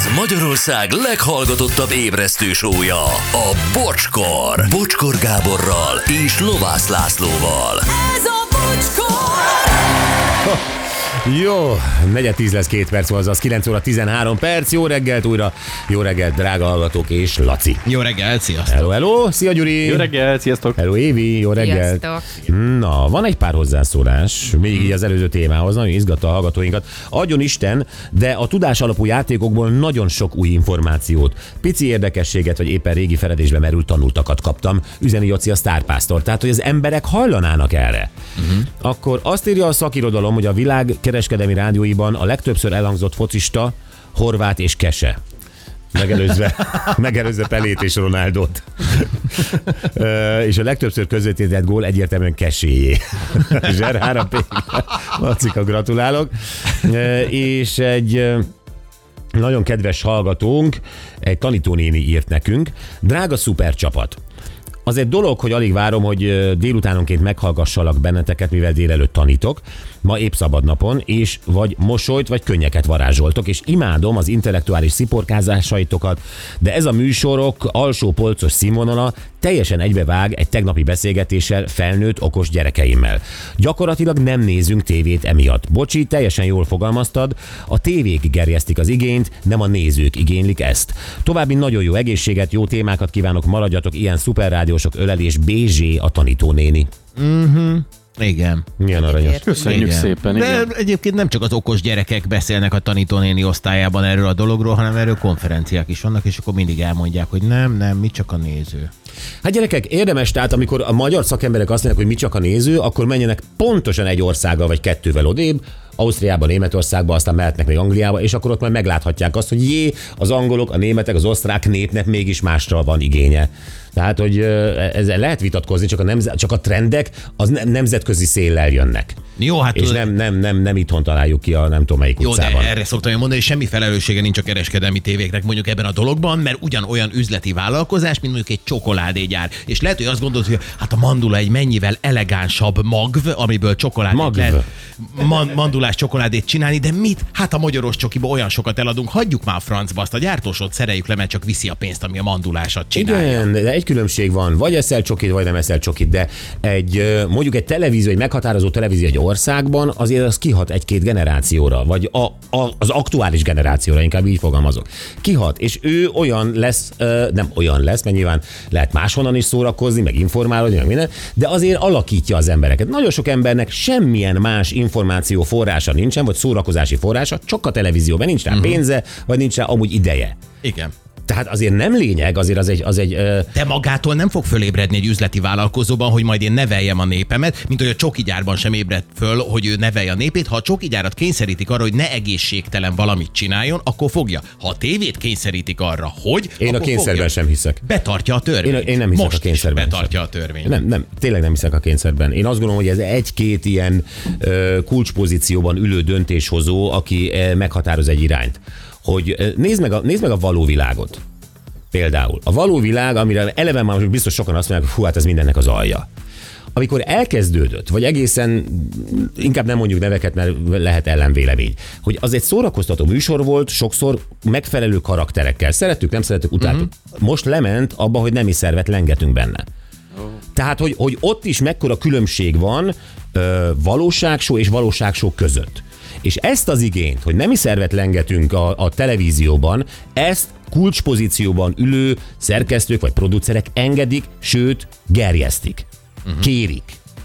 Ez Magyarország leghallgatottabb ébresztő show-ja, a Bocskor. Bocskor Gáborral és Lovász Lászlóval. Ez a Bocskor! Jó, 4:10 lesz 2 perc, azaz 9 óra 13 perc. Jó reggelt újra, jó reggelt, drága hallgatók és Laci. Jó reggelt, sziasztok! Hello, hello, szia Gyuri! Jó reggelt, sziasztok! Hello Évi, jó reggelt! Sziasztok! Na, van egy pár hozzászólás, még így az előző témához, nagyon izgatta a hallgatóinkat. Adjon Isten, de a tudás alapú játékokból nagyon sok új információt, pici érdekességet, vagy éppen régi feledésbe merült tanultakat kaptam, üzeni Joci a sztárpásztor. Tehát, hogy az emberek hajlanának erre. Akkor azt írja a szakirodalom, hogy a világ kereskedelmi rádióiban a legtöbbször elhangzott focista Horváth és Kese. Megelőzve Pelét és Ronaldot. És a legtöbbször közvetített gól egyértelműen Keséjé. Zser 3 P. Macika, gratulálok. És egy nagyon kedves hallgatónk, egy tanítónéni írt nekünk. Drága szupercsapat! Az egy dolog, hogy alig várom, hogy délutánonként meghallgassalak benneteket, mivel délelőtt tanítok, ma épp szabadnapon, és vagy mosolyt, vagy könnyeket varázsoltok, és imádom az intellektuális sziporkázásaitokat, de ez a műsorok alsó polcos színvonala teljesen egybevág egy tegnapi beszélgetéssel felnőtt okos gyerekeimmel. Gyakorlatilag nem nézünk tévét emiatt. Bocsi, teljesen jól fogalmaztad, a tévék gerjesztik az igényt, nem a nézők igénylik ezt. További nagyon jó egészséget, jó témákat kívánok, maradjatok ilyen szuperrádiósok, ölelés, BZ a tanítónéni. Igen. Milyen aranyos. Köszönjük szépen, De igen. egyébként nem csak az okos gyerekek beszélnek a tanítónéni osztályában erről a dologról, hanem erről konferenciák is vannak, és akkor mindig elmondják, hogy nem, mi csak a néző. Hát gyerekek, érdemes, tehát amikor a magyar szakemberek azt mondják, hogy mi csak a néző, akkor menjenek pontosan egy országgal vagy kettővel odébb, Ausztriába, Németországba, aztán mehetnek még Angliába, és akkor ott majd megláthatják azt, hogy az angolok, a németek, az osztrák népnek mégis másra van igénye. Tehát, hogy ezzel lehet vitatkozni, csak a trendek az nemzetközi széllel jönnek. Jó, hát És nem itthon találjuk ki a nem tudom melyik jó, utcában. de erre szoktam mondani, hogy semmi felelőssége nincs a kereskedelmi tévéknek mondjuk ebben a dologban, mert ugyanolyan üzleti vállalkozás, mint mondjuk egy csokoládégyár. És lehet, hogy azt gondolod, hogy hát a mandula egy mennyivel elegánsabb magv, amiből csokoládét lehet mandulás csokoládét csinálni, de mit? Hát a magyaros csokiba olyan sokat eladunk, hagyjuk már a francba, azt a gyártósot szereljük le, mert csak viszi a pénzt, ami a mandulásat csinálja. Igen, de egy különbség van, vagy eszel csokit, vagy nem eszel csokit, de mondjuk egy televízió, egy meghatározó televízió egy országban, azért az kihat egy-két generációra, vagy az aktuális generációra, inkább így fogalmazok. Kihat, és ő olyan lesz, nem olyan lesz, mert nyilván lehet máshonnan is szórakozni, meg informálódni, meg minden, de azért alakítja az embereket. Nagyon sok embernek semmilyen más információ forrása nincsen, vagy szórakozási forrása, csak a televízióban nincs rá pénze, vagy nincs rá amúgy ideje. Igen. Tehát azért nem lényeg, azért az egy De magától nem fog fölébredni egy üzleti vállalkozóban, hogy majd én neveljem a népemet, mint hogy a csokigyárban sem ébred föl, hogy ő nevelje a népét. Ha a csokigyárat kényszerítik arra, hogy ne egészségtelen valamit csináljon, akkor fogja. Ha a tévét kényszerítik arra, hogy... Én a kényszerben sem hiszek. Betartja a törvényt. Én nem hiszek Most a kényszerben. betartja a törvényt. Nem, tényleg nem hiszek a kényszerben. Én azt gondolom, hogy ez egy-két ilyen kulcspozícióban ülő döntéshozó, aki meghatároz egy irányt. Hogy nézd meg a való világot. Például. A való világ, amire eleve már biztos sokan azt mondják, hogy hú, hát ez mindennek az alja. Amikor elkezdődött, vagy egészen, inkább nem mondjuk neveket, mert lehet ellenvélemény, hogy az egy szórakoztató műsor volt, sokszor megfelelő karakterekkel. Szerettük, nem szerettük, utáltuk. Most lement abba, hogy nemi szervet lengetünk benne. Tehát, hogy ott is mekkora különbség van valóságshow és valóságshow között. És ezt az igényt, hogy nemi szervet lengetünk a televízióban, ezt kulcspozícióban ülő szerkesztők vagy producerek engedik, sőt, gerjesztik. Kérik.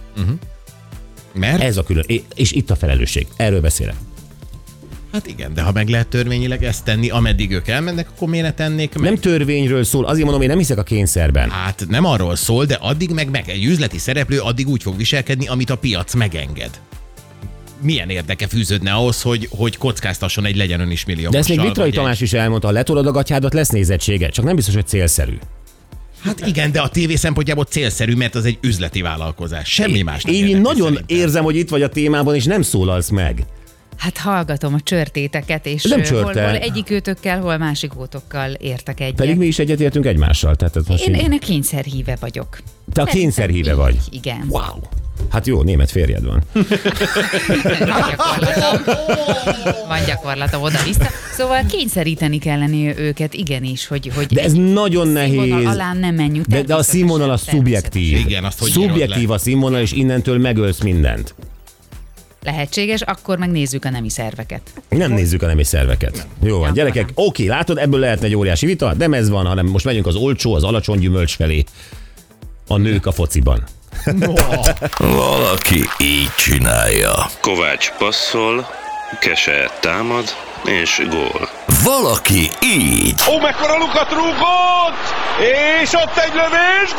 Mert? Ez a külön. És itt a felelősség. Erről beszélek. Hát igen, de ha meg lehet törvényileg ezt tenni, ameddig ők elmennek, akkor miért ne tennék meg? Nem törvényről szól, azért mondom, én nem hiszek a kényszerben. Hát nem arról szól, de addig meg egy üzleti szereplő addig úgy fog viselkedni, amit a piac megenged. Milyen érdeke fűződne ahhoz, hogy kockáztasson egy legyen ön is milliómossal? De ezt még Vitrai Tamás is elmondta, ha letolod a gatyádat, lesz nézettsége, csak nem biztos, hogy célszerű. Hát igen, de a tévé szempontjából célszerű, mert az egy üzleti vállalkozás. Semmi más nem Én érdekes nagyon szerintem. érzem, hogy itt vagy a témában, és nem szólalsz meg. Hát hallgatom a csörtéteket, és Nem hol csörte. egyikőtökkel, hol másikótokkal értek egyet. Pedig mi is egyetértünk egymással. Tehát ez most Én a kényszerhíve vagyok. Te a kényszerhíve vagy. Igen. Wow. Hát jó, német férjed van. Van gyakorlatom oda-vissza. Szóval kényszeríteni kellene őket igenis, hogy De ez nagyon nehéz. Alá nem menjünk. De a színvonal a szubjektív. Igen, azt hogy szubjektív a színvonal, és innentől megölsz mindent. Lehetséges, akkor megnézzük a nemi szerveket. Nem nézzük a nemi szerveket. Jó van, Ja, gyerekek, nem. oké, látod, ebből lehetne egy óriási vita, nem ez van, hanem most megyünk az olcsó, az alacsony gyümölcs felé. A nők a fociban. Valaki így csinálja. Kovács passzol, Kese támad, és gól. Valaki így. Ó, mekkora lukat rúgott! És ott egy lövés,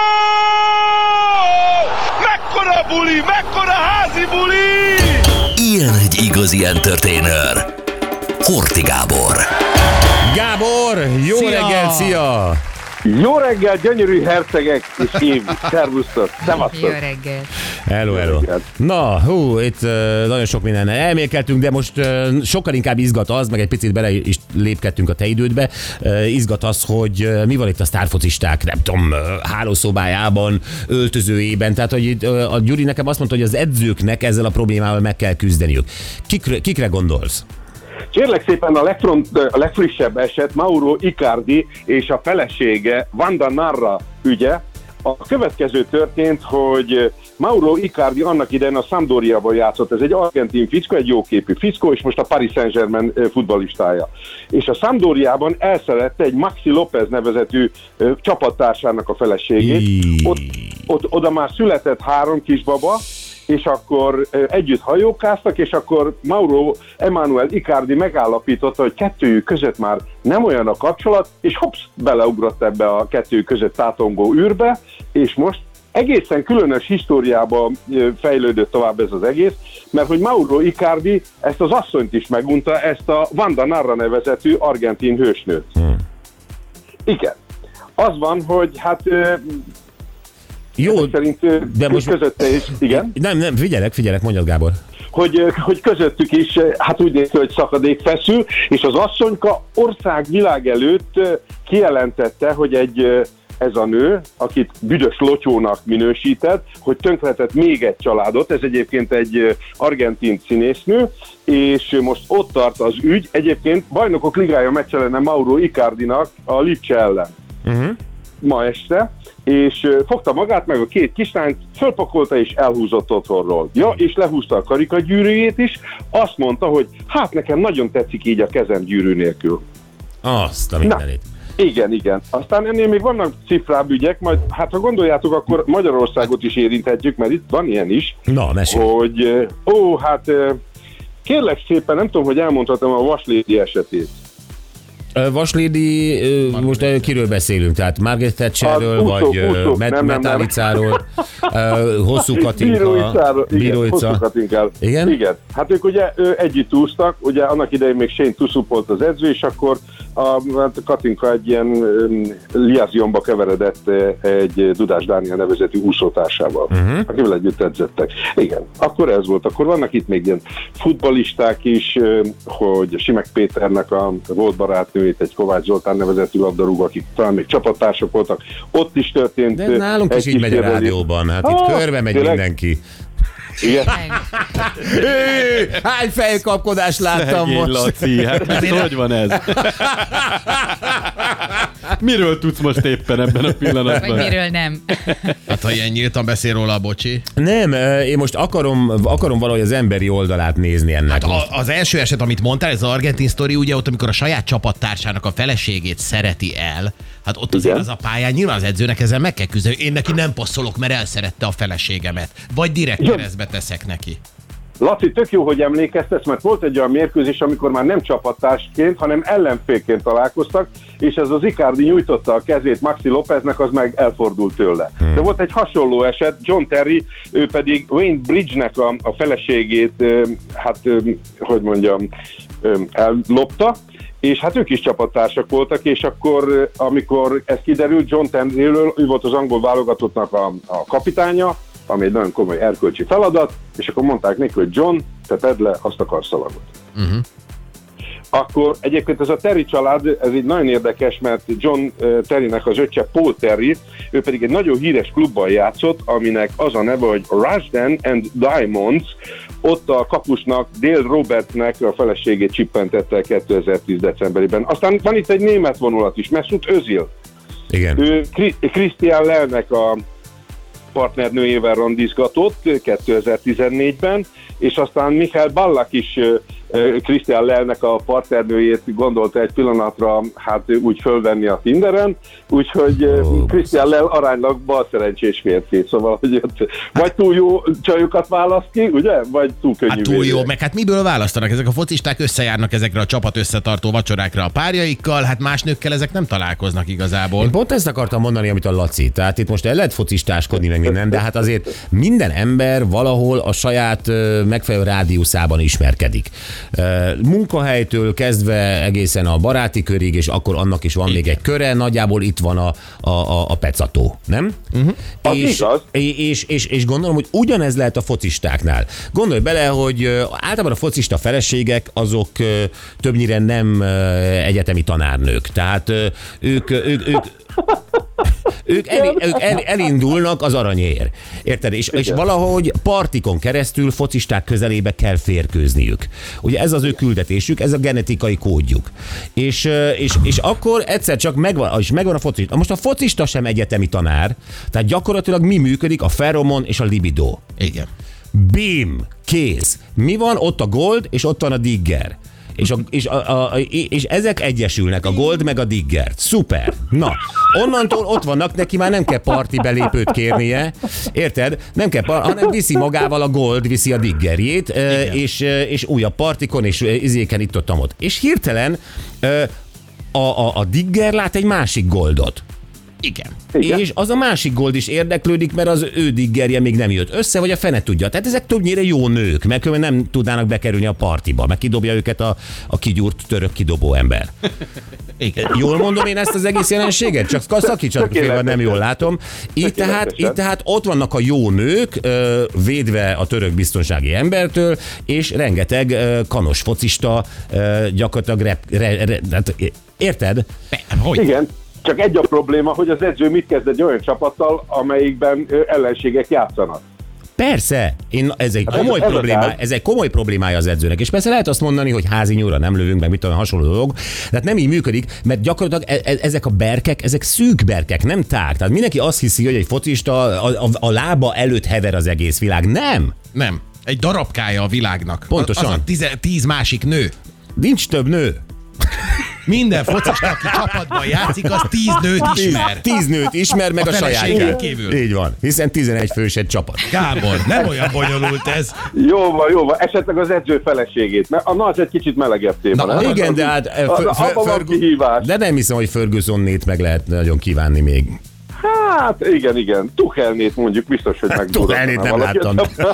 gól! Mekkora buli, mekkora házi buli! Ilyen egy igazi entertainer. Horthy Gábor. Gábor, jó Szia! reggel, szia! Jó reggel, gyönyörű hercegek és én. Szervusztok, Jó szevasztok. reggel. Hello, hello. reggelt. Na, itt nagyon sok minden elmélkedtünk, de most sokkal inkább izgat az, meg egy picit bele is lépkedtünk a te idődbe, izgat az, hogy mi van itt a sztárfocisták, nem tudom, hálószobájában, öltözőjében, tehát hogy itt, a Gyuri nekem azt mondta, hogy az edzőknek ezzel a problémával meg kell küzdeniük. Kikre gondolsz? Kérlek szépen a legfrissebb eset Mauro Icardi és a felesége Wanda Narra ügye. A következő történt, hogy Mauro Icardi annak idején a Sampdoriában játszott, ez egy argentin fickó, egy jóképű fickó, és most a Paris Saint-Germain futballistája. És a Sampdoriában elszerette egy Maxi López nevezetű csapattársának a feleségét. Oda már született 3 kisbaba, és akkor együtt hajókáztak, és akkor Mauro Emanuel Icardi megállapította, hogy kettőjük között már nem olyan a kapcsolat, és hopsz, beleugrott ebbe a kettőjük között tátongó űrbe, és most egészen különös históriába fejlődött tovább ez az egész, mert hogy Mauro Icardi ezt az asszonyt is megunta, ezt a Wanda Narra nevezetű argentin hősnőt. Igen. Az van, hogy hát... Jó, szerint de most... közötte is, igen. Nem, figyelek, mondjad, Gábor. Hogy közöttük is, hát úgy néz ki, hogy szakadék feszül, és az asszonyka országvilág előtt kijelentette, hogy ez a nő, akit büdös lotyónak minősített, hogy tönkretett még egy családot, ez egyébként egy argentin színésznő, és most ott tart az ügy, egyébként Bajnokok Ligája meccse lenne Mauro Icardinak a Lipcse ellen. Ma este, és fogta magát, meg a 2 kislányt, fölpakolta és elhúzott otthonról. Ja, és lehúzta a karikagyűrűjét is, azt mondta, hogy hát nekem nagyon tetszik így a kezem gyűrű nélkül. Azt a mindenit. Igen. Aztán ennél még vannak cifrább ügyek, majd hát ha gondoljátok, akkor Magyarországot is érinthetjük, mert itt van ilyen is. Na, mesélj. Hogy, kérlek szépen, nem tudom, hogy elmondhatom a Vaslédi esetét. Vaslédi, most kiről beszélünk? Tehát Margaret Thatcherről, vagy Metálicáról, Hosszú Katinka, Bíróica. Igen? Hát ők ugye együtt úsztak, ugye annak idején még Shane Tussup volt az edző, és akkor a Katinka egy ilyen liaisonba keveredett egy Dudás Dániel nevezetű úszótársával, akivel együtt edzettek. Igen, akkor ez volt. Akkor vannak itt még ilyen futballisták is, hogy Simek Péternek a volt barátnőjét, egy Kovács Zoltán nevezetű labdarúgó, akik talán még csapattársak voltak, ott is történt. De nálunk is így megy a rádióban, hát itt körbe megy mindenki. Igen. Hány fejkapkodást láttam most. Laci, hát hogy van ez? Miről tudsz most éppen ebben a pillanatban? Vagy miről nem. Hát ha ilyen nyíltan beszél róla, bocsi. Nem, én most akarom valahogy az emberi oldalát nézni ennek. Hát az első eset, amit mondtál, ez az argentin sztori, ugye ott, amikor a saját csapattársának a feleségét szereti el, hát ott azért az a pályán nyilván az edzőnek ezzel meg kell küzdeni. Én neki nem passzolok, mert elszerette a feleségemet. Vagy direkt keresztbe teszek neki. Laci, tök jó, hogy emlékeztetsz, mert volt egy olyan mérkőzés, amikor már nem csapattársként, hanem ellenfélként találkoztak, és ez az Icardi nyújtotta a kezét Maxi Lópeznek, az meg elfordult tőle. De volt egy hasonló eset, John Terry, ő pedig Wayne Bridge-nek a feleségét, ellopta, és hát ők is csapattársak voltak, és akkor, amikor ez kiderült, John Terryről, ő volt az angol válogatottnak a kapitánya, ami egy nagyon komoly erkölcsi feladat, és akkor mondták neki, hogy John, te tedd le azt a karszalagot. akkor egyébként ez a Terry család, ez így nagyon érdekes, mert John Terrynek az öccse Paul Terry, ő pedig egy nagyon híres klubban játszott, aminek az a neve, hogy Rushden and Diamonds, ott a kapusnak, Dale Robertsnek a feleségét csippentette el 2010 decemberében. Aztán van itt egy német vonulat is, Mesut Özil. Igen. Ő Christian Lellnek a partnernőjével randizgatott 2014-ben, és aztán Michael Ballack is Christian Lellnek a partnernőjét gondolta egy pillanatra hát úgy fölvenni a Tinderen, úgyhogy Christian Lell aránylag balszerencsés férfi, szóval hogy vagy túl jó csajokat választ ki, ugye? Vagy túl könnyű. Hát túl jó, meg hát miből választanak? Ezek a focisták összejárnak ezekre a csapat összetartó vacsorákra a párjaikkal, hát más nőkkel ezek nem találkoznak igazából. Én pont ezt akartam mondani, amit a Laci. Tehát itt most el lehet focistáskodni, meg minden, de hát azért minden ember valahol a saját megfelelő rádiuszában ismerkedik. Munkahelytől kezdve egészen a baráti körig, és akkor annak is van még egy köre, nagyjából itt van a pecató, nem? És gondolom, hogy ugyanez lehet a focistáknál. Gondolj bele, hogy általában a focista feleségek azok többnyire nem egyetemi tanárnők. Tehát ők elindulnak az aranyér. Érted? És valahogy partikon keresztül focisták közelébe kell férkőzniük. Ugye ez az ő küldetésük, ez a genetikai kódjuk. És akkor egyszer csak megvan a focista. Most a focista sem egyetemi tanár, tehát gyakorlatilag mi működik? A feromon és a libido. Igen. Bim! Kész. Mi van? Ott a gold, és ott van a digger. És ezek egyesülnek, a gold meg a digger. Szuper. Na, onnantól ott vannak, neki már nem kell parti belépőt kérnie, érted? Nem kell, hanem viszi magával a gold, viszi a diggerjét, és újabb partikon, és izéken itt-ott. És hirtelen a digger lát egy másik goldot. Igen. És az a másik gold is érdeklődik, mert az ő diggerje még nem jött össze, vagy a fene tudja. Tehát ezek többnyire jó nők, mert különben nem tudnának bekerülni a partiba, meg kidobja őket a kigyúrt török kidobó ember. Igen. Jól mondom én ezt az egész jelenséget? Csak szakítsatok félre, nem jól látom. Így tehát ott vannak a jó nők, védve a török biztonsági embertől, és rengeteg kanos focista gyakorlatilag érted? Hogy? Igen. Csak egy a probléma, hogy az edző mit kezd egy olyan csapattal, amelyikben ellenségek játszanak. Persze, ez egy komoly problémája az edzőnek. És persze lehet azt mondani, hogy házi nyúlra nem lövünk, meg mit tudom, hasonló dolog. Tehát nem így működik, mert gyakorlatilag ezek a berkek, ezek szűk berkek, nem tág. Tehát mindenki azt hiszi, hogy egy focista a lába előtt hever az egész világ. Nem. Nem. Egy darabkája a világnak. Pontosan. Az a 10 másik nő. Nincs több nő. Minden focista, aki csapatban játszik, az 10 nőt ismer. 10 nőt ismer, meg a sajátját. Így van, hiszen 11 fős egy csapat. Gábor, nem olyan bonyolult ez. Jó van, esetleg az edző feleségét, mert az egy kicsit melegebb téma. Na, igen, de hát de nem hiszem, hogy Fergusonnét meg lehet nagyon kívánni még. Hát igen. Tuchelnét mondjuk biztos, hogy Tuchelnét nem láttam.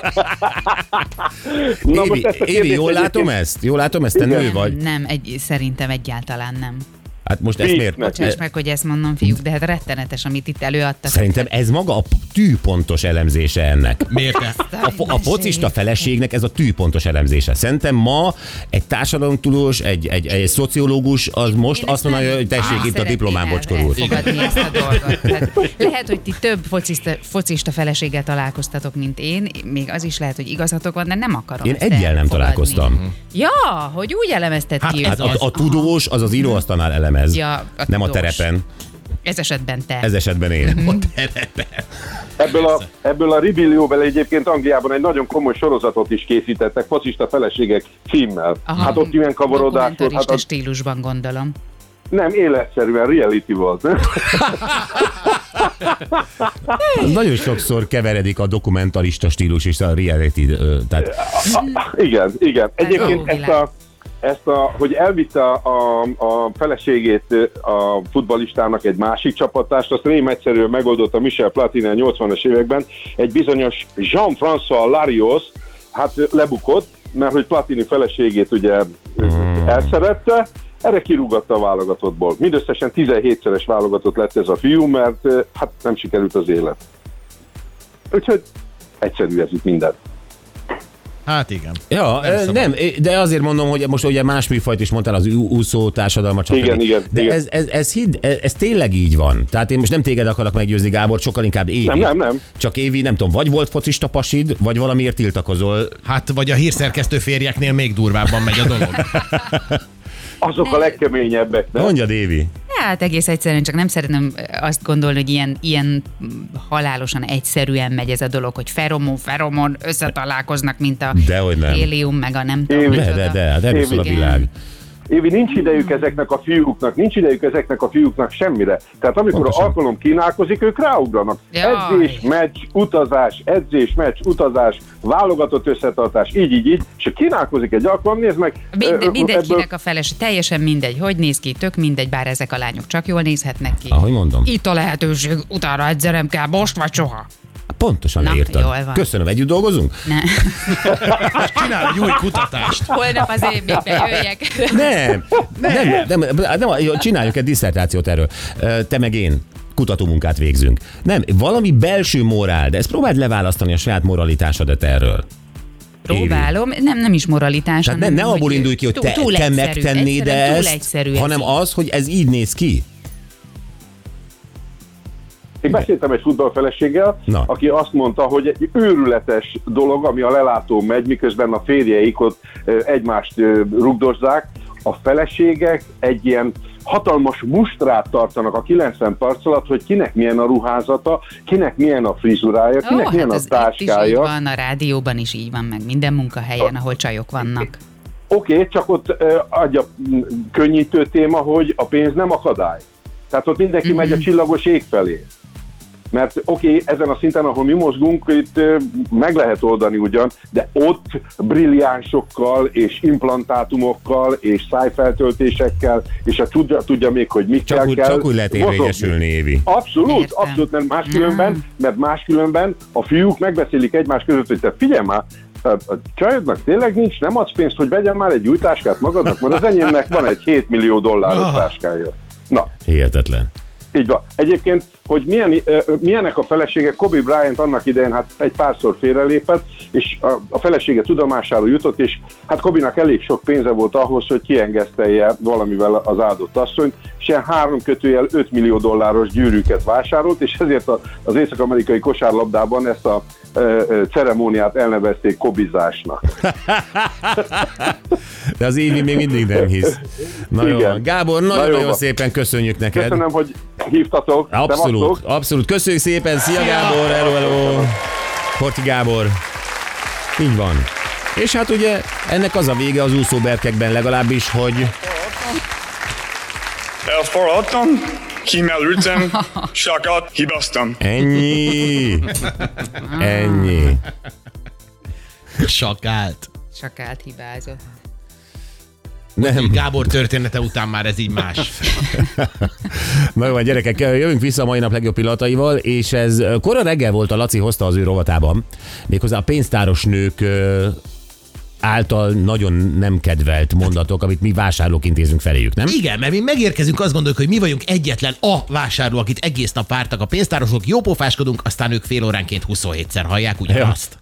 Évi, jól látom ezt? Jól látom ezt? Te nő vagy? Nem, szerintem egyáltalán nem. Hát most ezt miért? Bocsáss meg, hogy ezt mondom, fiúk, de hát rettenetes, amit itt előadtak. Szerintem ez maga a tűpontos elemzése ennek. Miért? A focista feleségnek ez a tűpontos elemzése. Szerintem ma egy társadalomtudós, egy szociológus az most azt mondja, hogy tessék itt a diplomám, Bocskor úr. Ezt a dolgot. Tehát lehet, hogy ti több focista feleséggel találkoztatok, mint én, még az is lehet, hogy igazatok van, de nem akarom. Én egyel nem találkoztam. Ja, hogy úgy elemezted ki őket. A tudós az íróasztalnál elemez. Ja, nem a terepen. Ez esetben te. Ez esetben én. A terepen. Ebből a Ribillióból egyébként Angliában egy nagyon komoly sorozatot is készítettek, focista feleségek címmel. Aha, hát ott ilyen kavarodás volt. Hát stílusban gondolom. Nem, életszerűen reality volt. Nagyon sokszor keveredik a dokumentarista stílus és a reality. Tehát... Igen. Egyébként hogy elvitte a feleségét a futballistának egy másik csapattást, azt rém egyszerűen megoldotta Michel Platini a 80-as években. Egy bizonyos Jean-François Larios lebukott, mert hogy Platini feleségét ugye elszerette, erre kirúgatta a válogatottból. Mindösszesen 17-szeres válogatott lett ez a fiú, mert nem sikerült az élet. Úgyhogy egyszerű ez itt minden. Hát igen. Ja, nem, de azért mondom, hogy most ugye más műfajt is mondtál, az úszó társadalmat. Igen. De ez tényleg így van. Tehát én most nem téged akarok meggyőzni, Gábor, sokkal inkább Évi. Nem. Csak Évi, nem tudom, vagy volt focista pasid, vagy valamiért tiltakozol. Hát vagy a hírszerkesztő férjeknél még durvábban megy a dolog. Azok a legkeményebbek, nem? Mondjad, Évi. Hát egész egyszerűen csak nem szeretném azt gondolni, hogy ilyen halálosan egyszerűen megy ez a dolog, hogy feromon összetalálkoznak, mint a Dehogy nem. hélium, meg a nem tudom. Évi. micsoda. De, hát erről szól a Igen. világ. Évi, nincs idejük ezeknek a fiúknak semmire. Tehát amikor Pontosan. alkalom kínálkozik, ők ráugranak. Jaj. Edzés, meccs, utazás, válogatott összetartás, így, és ha kínálkozik egy alkalom, nézd meg. Mindenkinek a feles, teljesen mindegy, hogy néz ki, tök mindegy, bár ezek a lányok csak jól nézhetnek ki. Ahogy mondom. Itt a lehetőség, utána egyszer nem kell, most vagy soha. Pontosan Na, leírtad. jól van. Köszönöm, együtt dolgozunk? Ne. Csinál egy új kutatást. Holnap az évbe jöjjek. Nem, csináljuk egy disszertációt erről. Te meg én kutatómunkát végzünk. Nem, valami belső morál, de ezt próbáld leválasztani a saját moralitásodat erről. Próbálom, nem is moralitás. Tehát hanem ne abból hogy indulj ki, hogy te egyszerű, megtennéd egyszerűen túl ezt, egyszerű ez. hanem az, hogy ez így néz ki. Én beszéltem egy futballfeleséggel, Na. aki azt mondta, hogy egy őrületes dolog, ami a lelátón megy, miközben a férjeik ott egymást rugdozzák. A feleségek egy ilyen hatalmas mustrát tartanak a 90 perc alatt, hogy kinek milyen a ruházata, kinek milyen a frizurája, kinek milyen a ez itt is így táskája. van, a rádióban is így van, meg minden munkahelyen, ahol csajok vannak. Oké, csak ott adja könnyítő téma, hogy a pénz nem akadály. Tehát ott mindenki megy a csillagos ég felé. Mert oké, ezen a szinten, ahol mi mozgunk, itt meg lehet oldani ugyan, de ott brilliánsokkal és implantátumokkal és szájfeltöltésekkel, és a tudja még, hogy mikkel kell. Csak úgy lehet érvényesülni, Évi. Abszolút, Értem. abszolút, mert máskülönben a fiúk megbeszélik egymás között, hogy te figyelj már, a csajodnak tényleg nincs, nem adsz pénzt, hogy vegyen már egy új táskát magadnak, mert az enyémnek van egy $7 millió táskája. Na, Hihetetlen. így van. Egyébként, hogy milyenek a feleségek, Kobe Bryant annak idején hát egy párszor félrelépett, és a felesége tudomására jutott, és hát Kobe-nak elég sok pénze volt ahhoz, hogy kiengesztelje valamivel az áldott asszonyt, és ilyen 5 millió dolláros gyűrűket vásárolt, és ezért az észak-amerikai kosárlabdában ezt a ceremóniát elnevezték kobizásnak. De az Évi még mindig nem hisz. Na jó, Igen. Gábor, Na jó nagyon-nagyon van. szépen köszönjük neked. Köszönöm, hogy hívtatok. Abszolút, abszolút. Köszönjük szépen. Szia Gábor, hello. Horthy Gábor. Így van. És hát ugye ennek az a vége az úszóberkekben legalábbis, hogy Elforradtam, kimerültem, sakat hibaztam. ennyi. Ennyi. Sakált. Sakált hibázott. Nem. Gábor története után már ez így más. Na jó, van, gyerekek, jövünk vissza a mai nap legjobb pillanataival, és ez kora reggel volt, a Laci hozta az ő rovatában, méghozzá a pénztáros nők által nagyon nem kedvelt mondatok, amit mi vásárlók intézünk feléjük, nem? Igen, mert mi megérkezünk, azt gondoljuk, hogy mi vagyunk egyetlen a vásárló, akit egész nap vártak a pénztárosok, jópofáskodunk, aztán ők fél óránként 27-szer hallják ugyanazt.